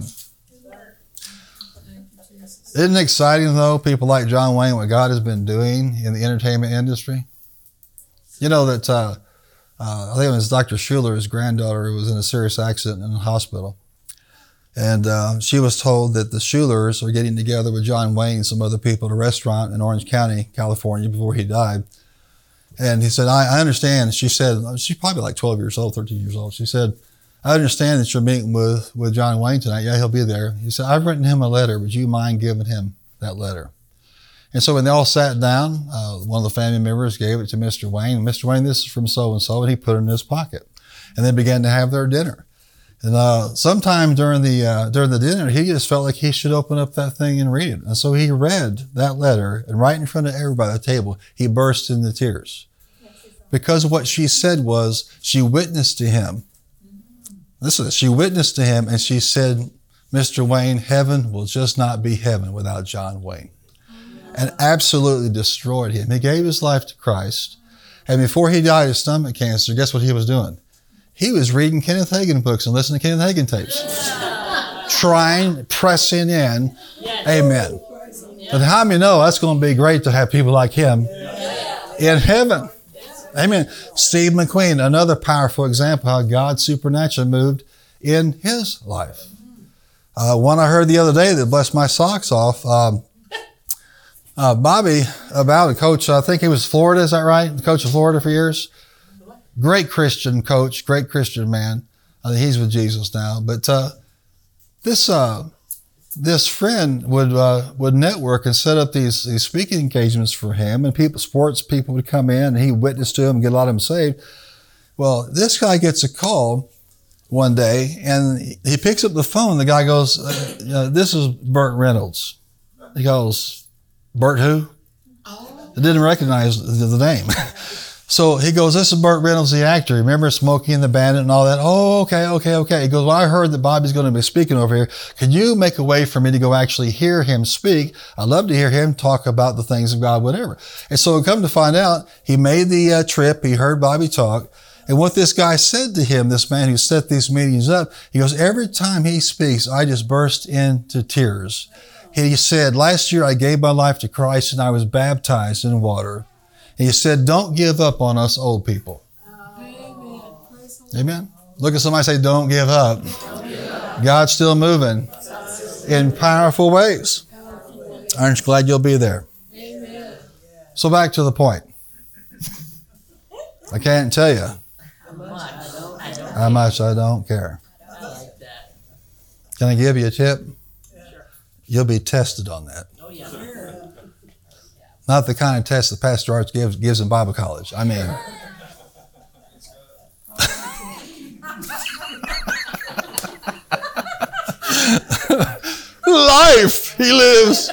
Isn't it exciting, though, people like John Wayne, what God has been doing in the entertainment industry? You know that, I think it was Dr. Schuler's granddaughter was in a serious accident in the hospital. And she was told that the Schulers are getting together with John Wayne and some other people at a restaurant in Orange County, California, before he died. And he said, I understand. She said, she's probably like 12 years old, 13 years old. She said, I understand that you're meeting with John Wayne tonight. Yeah, he'll be there. He said, I've written him a letter. Would you mind giving him that letter? And so when they all sat down, one of the family members gave it to Mr. Wayne. Mr. Wayne, this is from so-and-so, and he put it in his pocket. And they began to have their dinner. And sometime during the dinner, he just felt like he should open up that thing and read it. And so he read that letter, and right in front of everybody at the table, he burst into tears. Because what she said was, she witnessed to him. Listen, she witnessed to him, and she said, Mr. Wayne, heaven will just not be heaven without John Wayne. And absolutely destroyed him. He gave his life to Christ. And before he died of stomach cancer, guess what he was doing? He was reading Kenneth Hagin books and listening to Kenneth Hagin tapes. Pressing in. Amen. But how many know that's going to be great to have people like him in heaven? Amen. Steve McQueen, another powerful example how God supernaturally moved in his life. One I heard the other day that blessed my socks off. Bobby, about a coach, I think he was Florida, is that right? The coach of Florida for years. Great Christian coach, great Christian man. I think he's with Jesus now. But this friend would network and set up these speaking engagements for him, and sports people would come in, and he witnessed to them and get a lot of them saved. Well, this guy gets a call one day, and he picks up the phone. The guy goes, "This is Burt Reynolds." He goes, "Burt who?" I didn't recognize the name. So he goes, this is Burt Reynolds, the actor. Remember Smokey and the Bandit and all that? Oh, okay. He goes, well, I heard that Bobby's going to be speaking over here. Can you make a way for me to go actually hear him speak? I'd love to hear him talk about the things of God, whatever. And so come to find out, he made the trip. He heard Bobby talk. And what this guy said to him, this man who set these meetings up, he goes, every time he speaks, I just burst into tears. He said, last year I gave my life to Christ and I was baptized in water. And he said, don't give up on us old people. Amen. Look at somebody say, don't give up. God's still moving in powerful ways. Aren't you glad you'll be there? So back to the point. I can't tell you how much I don't care. Can I give you a tip? You'll be tested on that. Not the kind of test that Pastor Arch gives in Bible college. I mean, life he lives.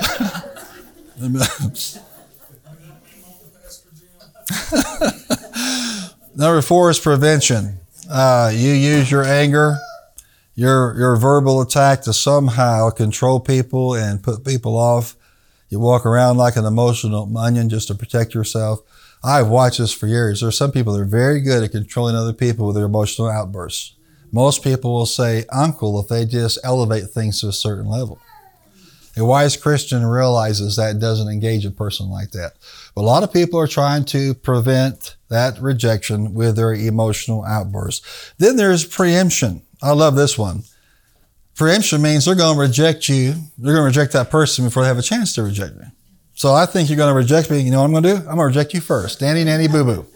Number 4 is prevention. You use your anger, your verbal attack to somehow control people and put people off. You walk around like an emotional onion just to protect yourself. I've watched this for years. There are some people that are very good at controlling other people with their emotional outbursts. Most people will say uncle if they just elevate things to a certain level. A wise Christian realizes that doesn't engage a person like that. But a lot of people are trying to prevent that rejection with their emotional outbursts. Then there's preemption. I love this one. Preemption means they're going to reject you. They're going to reject that person before they have a chance to reject me. So I think you're going to reject me. You know what I'm going to do? I'm going to reject you first. Danny, nanny, boo-boo.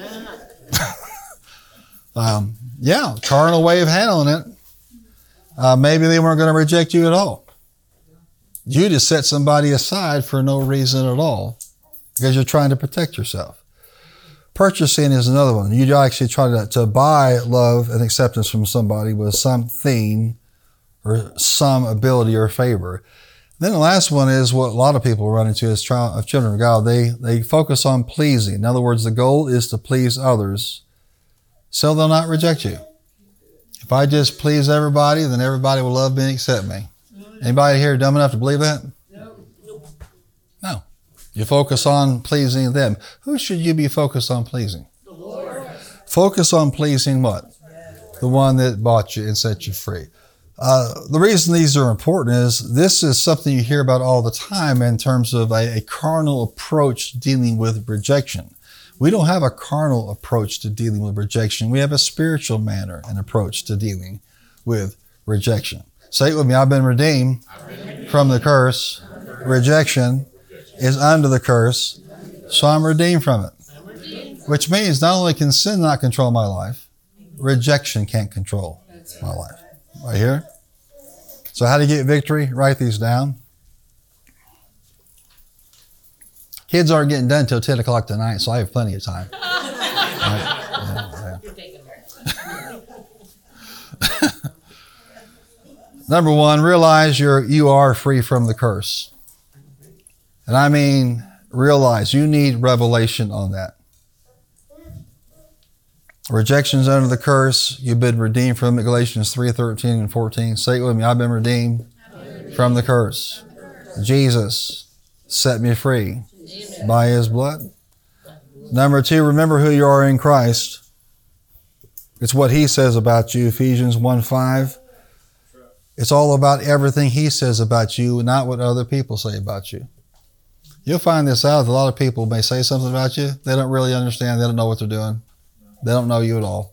Yeah, carnal way of handling it. Maybe they weren't going to reject you at all. You just set somebody aside for no reason at all because you're trying to protect yourself. Purchasing is another one. You actually try to buy love and acceptance from somebody with something or some ability or favor. Then the last one is what a lot of people run into as children of God. They focus on pleasing. In other words, the goal is to please others so they'll not reject you. If I just please everybody, then everybody will love me and accept me. Anybody here dumb enough to believe that? No. You focus on pleasing them. Who should you be focused on pleasing? The Lord. Focus on pleasing what? The one that bought you and set you free. The reason these are important is this is something you hear about all the time in terms of a carnal approach dealing with rejection. We don't have a carnal approach to dealing with rejection. We have a spiritual manner and approach to dealing with rejection. Say it with me. I've been redeemed from the curse. Rejection is under the curse, so I'm redeemed from it. Which means not only can sin not control my life, rejection can't control my life. Right here. So how to get victory? Write these down. Kids aren't getting done until 10 o'clock tonight, so I have plenty of time. Right? Yeah. Number 1, realize you are free from the curse. And I mean, realize you need revelation on that. Rejection's under the curse. You've been redeemed from it. Galatians 3:13 and 14. Say it with me. I've been redeemed from the curse. Jesus set me free by His blood. Number 2, remember who you are in Christ. It's what He says about you. Ephesians 1:5. It's all about everything He says about you, not what other people say about you. You'll find this out. A lot of people may say something about you. They don't really understand. They don't know what they're doing. They don't know you at all.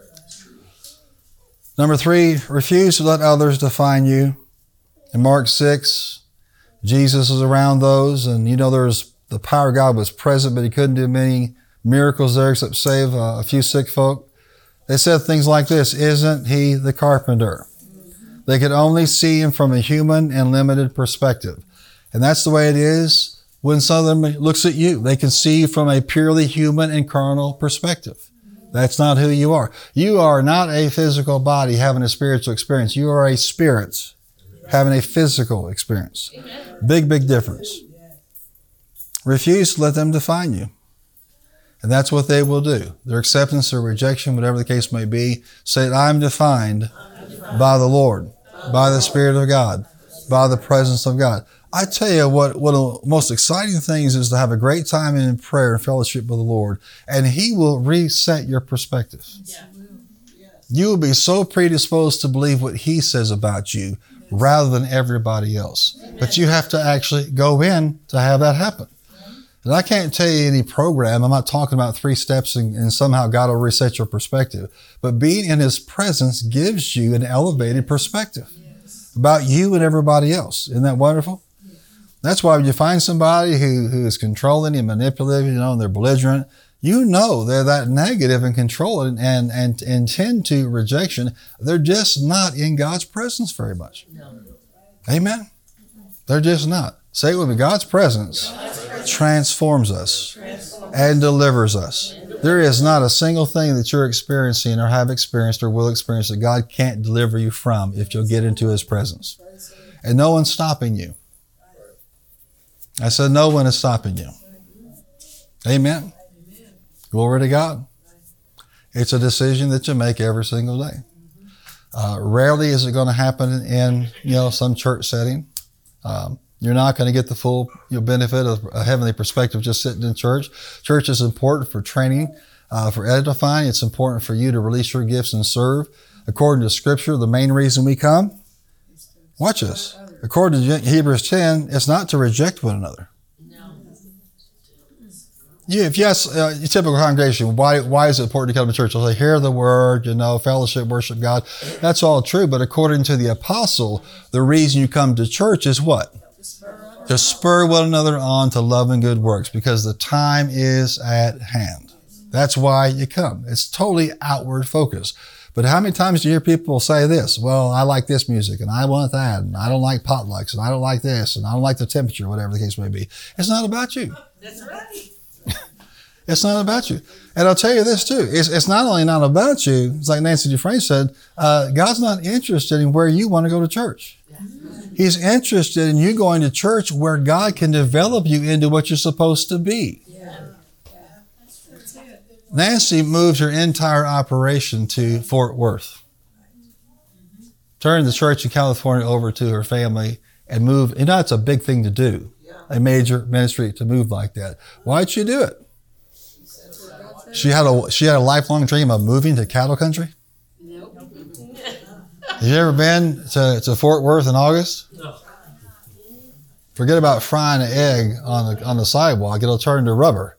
Number 3, refuse to let others define you. In Mark 6, Jesus is around those, and you know there's the power of God was present, but He couldn't do many miracles there except save a few sick folk. They said things like this, isn't He the carpenter? They could only see Him from a human and limited perspective. And that's the way it is when some of them looks at you. They can see from a purely human and carnal perspective. That's not who you are. You are not a physical body having a spiritual experience. You are a spirit having a physical experience. Big, big difference. Refuse to let them define you. And that's what they will do. Their acceptance or rejection, whatever the case may be, say, I'm defined by the Lord, by the Spirit of God, by the presence of God. I tell you what one of the most exciting things is to have a great time in prayer and fellowship with the Lord, and He will reset your perspective. Yeah. You will be so predisposed to believe what He says about you rather than everybody else. But you have to actually go in to have that happen. And I can't tell you any program. I'm not talking about 3 steps and somehow God will reset your perspective. But being in His presence gives you an elevated perspective about you and everybody else. Isn't that wonderful? That's why when you find somebody who is controlling and manipulative, and they're belligerent, they're that negative and controlling and tend to rejection. They're just not in God's presence very much. Amen? They're just not. Say it with me. God's presence transforms us and delivers us. There is not a single thing that you're experiencing or have experienced or will experience that God can't deliver you from if you'll get into His presence. And no one's stopping you. I said no one is stopping you. Amen. Glory to God. It's a decision that you make every single day. Rarely is it going to happen in some church setting. You're not going to get the full benefit of a heavenly perspective just sitting in church. Church is important for training, for edifying. It's important for you to release your gifts and serve. According to Scripture, the main reason we come, watch this. According to Hebrews 10, it's not to reject one another. If you ask your typical congregation, why is it important to come to church? They'll say, hear the word, fellowship, worship God. That's all true. But according to the apostle, the reason you come to church is what? To spur one another on to love and good works, because the time is at hand. That's why you come. It's totally outward focus. But how many times do you hear people say this? Well, I like this music, and I want that, and I don't like potlucks, and I don't like this, and I don't like the temperature, whatever the case may be. It's not about you. That's right. It's not about you. And I'll tell you this too. It's not only not about you, it's like Nancy Dufresne said, God's not interested in where you want to go to church. He's interested in you going to church where God can develop you into what you're supposed to be. Nancy moved her entire operation to Fort Worth. Turned the church in California over to her family and moved. It's a big thing to do. A major ministry to move like that. Why'd she do it? She had a lifelong dream of moving to cattle country. Nope. Have you ever been to Fort Worth in August? No. Forget about frying an egg on the sidewalk. It'll turn to rubber.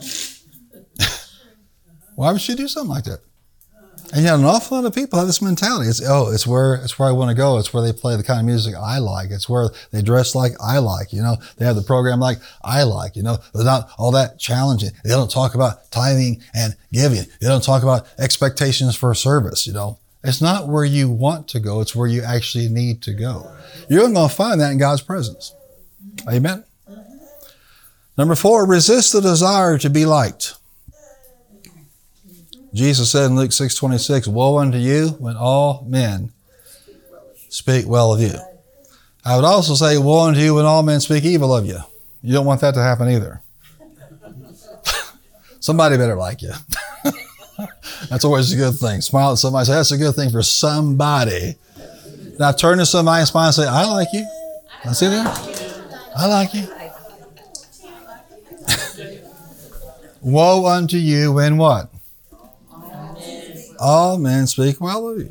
Why would she do something like that? And yet an awful lot of people have this mentality. It's where I want to go. It's where they play the kind of music I like. It's where they dress like I like. They have the program like I like. They're not all that challenging. They don't talk about tithing and giving. They don't talk about expectations for service. It's not where you want to go. It's where you actually need to go. You're going to find that in God's presence. Amen. Number 4, resist the desire to be liked. Jesus said in Luke 6:26, woe unto you when all men speak well of you. I would also say, woe unto you when all men speak evil of you. You don't want that to happen either. Somebody better like you. That's always a good thing. Smile at somebody, say, that's a good thing for somebody. Now turn to somebody and smile and say, I like you. Now see that? I like you. Woe unto you when what? All men speak well of you.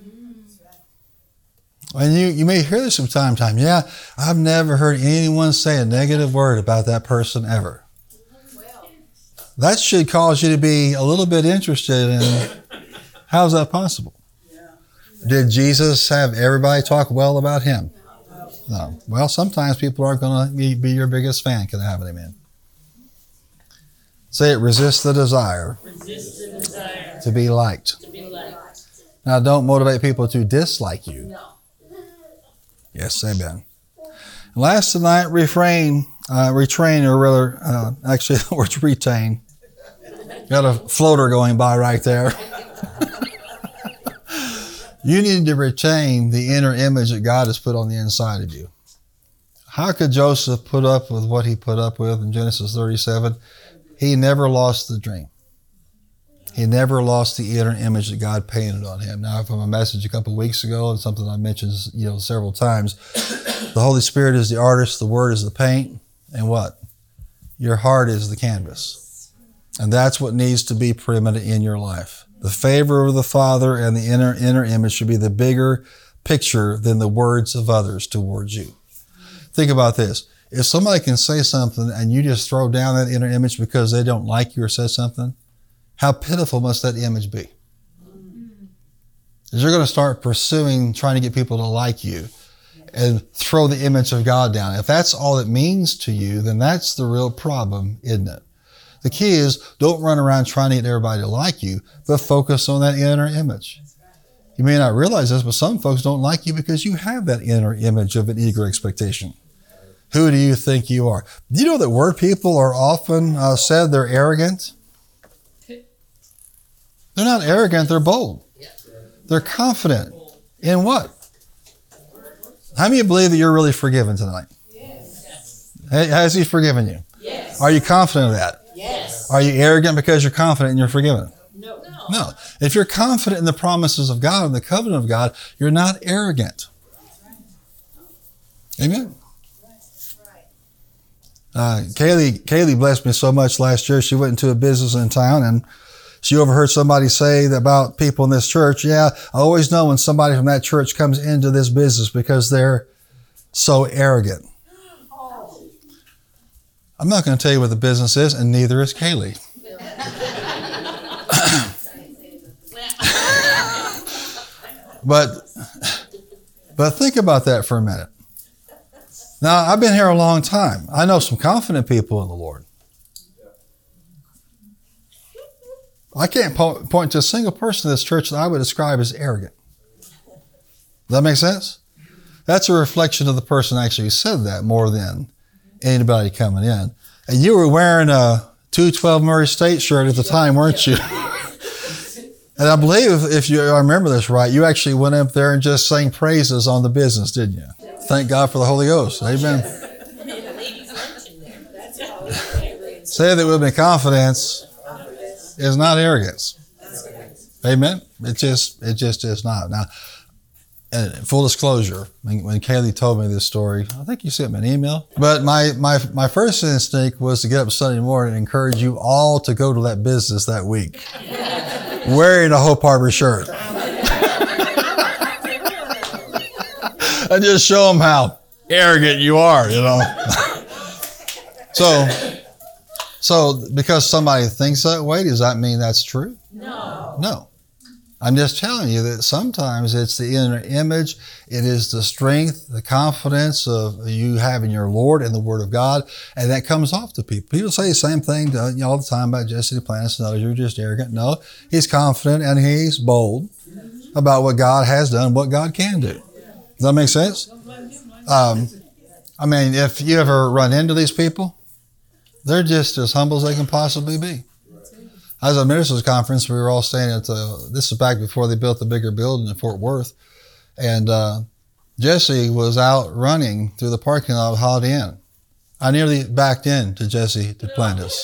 And you may hear this from time to time. Yeah, I've never heard anyone say a negative word about that person ever. That should cause you to be a little bit interested in how is that possible? Did Jesus have everybody talk well about Him? No. Well, sometimes people aren't going to be your biggest fan. Can I have an amen? Say it, resist the desire. Resist the desire to be liked. to be liked. Now, don't motivate people to dislike you. No. Yes, amen. Last tonight, retrain, or rather, actually, the word's retain. Got a floater going by right there. You need to retain the inner image that God has put on the inside of you. How could Joseph put up with what he put up with in Genesis 37? he never lost the dream. He never lost the inner image that God painted on him. Now, from a message a couple of weeks ago, and something I mentioned, several times, the Holy Spirit is the artist, the Word is the paint, and what? Your heart is the canvas. And that's what needs to be preeminent in your life. The favor of the Father and the inner image should be the bigger picture than the words of others towards you. Think about this. If somebody can say something and you just throw down that inner image because they don't like you or said something, how pitiful must that image be? Because you're going to start pursuing, trying to get people to like you and throw the image of God down. If that's all it means to you, then that's the real problem, isn't it? The key is don't run around trying to get everybody to like you, but focus on that inner image. You may not realize this, but some folks don't like you because you have that inner image of an eager expectation. Who do you think you are? Do you know that word people are often said they're arrogant? They're not arrogant, they're bold. They're confident. In what? How many of you believe that you're really forgiven tonight? Yes. Has He forgiven you? Yes. Are you confident of that? Yes. Are you arrogant because you're confident and you're forgiven? No. No. If you're confident in the promises of God and the covenant of God, you're not arrogant. Amen. Kaylee blessed me so much last year. She went into a business in town and she overheard somebody say about people in this church, yeah, I always know when somebody from that church comes into this business because they're so arrogant. I'm not going to tell you what the business is, and neither is Kaylee. But think about that for a minute. Now, I've been here a long time. I know some confident people in the Lord. I can't point to a single person in this church that I would describe as arrogant. Does that make sense? That's a reflection of the person actually who said that more than anybody coming in. And you were wearing a 212 Murray State shirt at the time, weren't you? And I believe, I remember this right, you actually went up there and just sang praises on the business, didn't you? Thank God for the Holy Ghost. Amen. Say that with me, confidence is not arrogance. Amen. It just is not. Now, full disclosure, when Kaylee told me this story, I think you sent me an email. But my first instinct was to get up Sunday morning and encourage you all to go to that business that week, wearing a Hope Harbor shirt. And just show them how arrogant you are, So because somebody thinks that way, does that mean that's true? No. I'm just telling you that sometimes it's the inner image. It is the strength, the confidence of you having your Lord and the Word of God, and that comes off to people. People say the same thing all the time about Jesse Duplantis. No, you're just arrogant. No, he's confident and he's bold about what God has done, what God can do. Does that make sense? If you ever run into these people, they're just as humble as they can possibly be. I was at a ministers' conference. We were all staying at this is back before they built the bigger building in Fort Worth. And Jesse was out running through the parking lot of Holiday Inn. I nearly backed into Jesse Duplantis.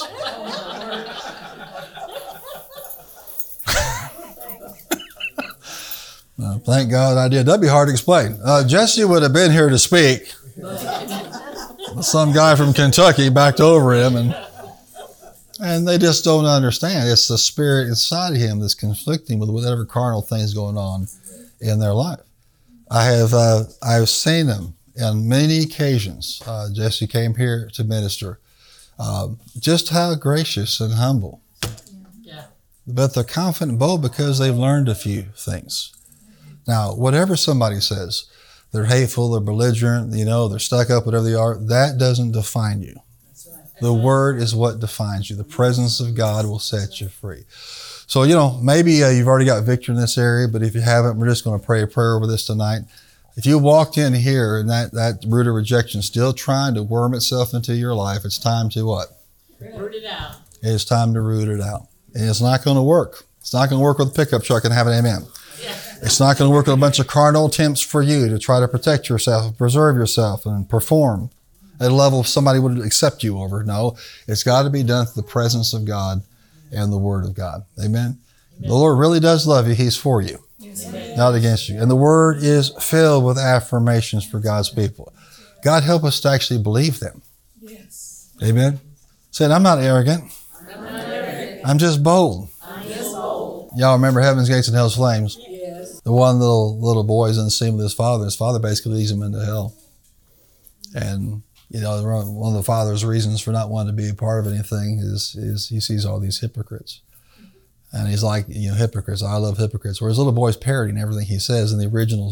Thank God I did. That'd be hard to explain. Jesse would have been here to speak. Some guy from Kentucky backed over him, and they just don't understand. It's the spirit inside of him that's conflicting with whatever carnal thing is going on in their life. I've seen them on many occasions. Jesse came here to minister. Just how gracious and humble. Yeah. But they're confident and bold because they've learned a few things. Now, whatever somebody says, they're hateful, they're belligerent, they're stuck up, whatever they are, that doesn't define you. That's right. The Word is what defines you. The presence of God will set you free. So, maybe you've already got victory in this area, but if you haven't, we're just going to pray a prayer over this tonight. If you walked in here and that root of rejection is still trying to worm itself into your life, it's time to what? Root it out. It's time to root it out. And it's not going to work. It's not going to work with a pickup truck and have an amen. It's not going to work with a bunch of carnal attempts for you to try to protect yourself, preserve yourself, and perform. at a level somebody would accept you over. No, it's got to be done through the presence of God and the Word of God. Amen? The Lord really does love you. He's for you, not against you. And the Word is filled with affirmations for God's people. God help us to actually believe them. Yes. Amen? Said, I'm not arrogant. I'm just bold. Y'all remember Heaven's Gates and Hell's Flames? Yes. The one little boy is in the scene with his father. His father basically leads him into hell. And, one of the father's reasons for not wanting to be a part of anything is he sees all these hypocrites. And he's like, hypocrites. I love hypocrites. Where his little boy's parodying everything he says in the original,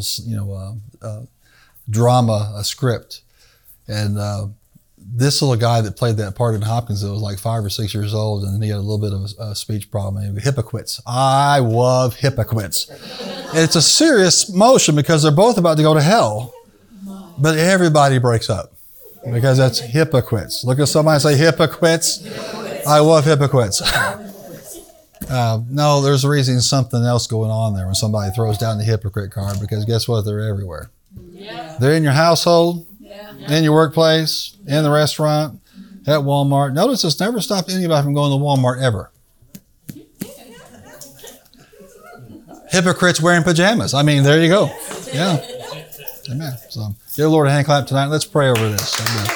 drama, a script. And this little guy that played that part in Hopkinsville was like 5 or 6 years old, and he had a little bit of a speech problem. Hypocrites. I love hypocrites. It's a serious motion because they're both about to go to hell. But everybody breaks up because that's hypocrites. Look at somebody and say, hypocrites. I love hypocrites. No, there's a reason something else going on there when somebody throws down the hypocrite card, because guess what? They're everywhere. Yeah. They're in your household, Yeah. in your workplace, in the restaurant, at Walmart. Notice it's never stopped anybody from going to Walmart ever. Hypocrites wearing pajamas. I mean, there you go. Yeah. Amen. So give the Lord a hand clap tonight. Let's pray over this. Amen.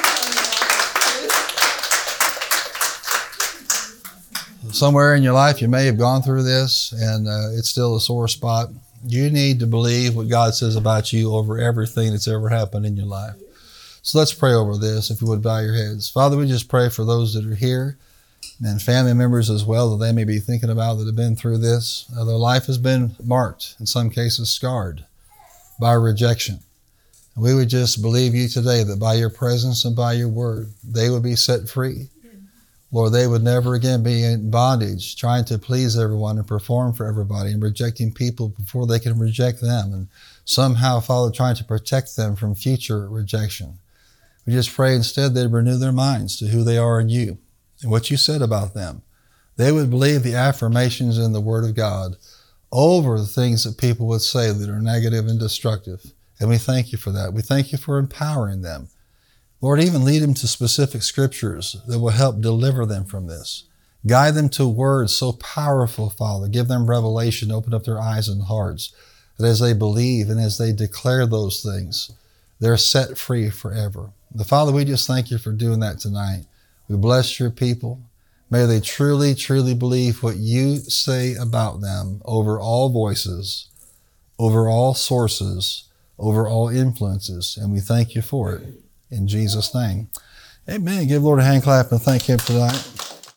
Somewhere in your life, you may have gone through this, and it's still a sore spot. You need to believe what God says about you over everything that's ever happened in your life. So let's pray over this, if you would bow your heads. Father, we just pray for those that are here and family members as well that they may be thinking about that have been through this. Their life has been marked, in some cases scarred, by rejection. And we would just believe you today that by your presence and by your word, they would be set free. Lord, they would never again be in bondage, trying to please everyone and perform for everybody and rejecting people before they can reject them, and somehow, Father, trying to protect them from future rejection. We just pray instead they'd renew their minds to who they are in you and what you said about them. They would believe the affirmations in the Word of God over the things that people would say that are negative and destructive. And we thank you for that. We thank you for empowering them. Lord, even lead them to specific scriptures that will help deliver them from this. Guide them to words so powerful, Father. Give them revelation, open up their eyes and hearts, that as they believe and as they declare those things, they're set free forever. The Father, we just thank you for doing that tonight. We bless your people. May they truly, truly believe what you say about them over all voices, over all sources, over all influences. And we thank you for it. In Jesus' name. Amen. Give the Lord a hand clap and thank him for that.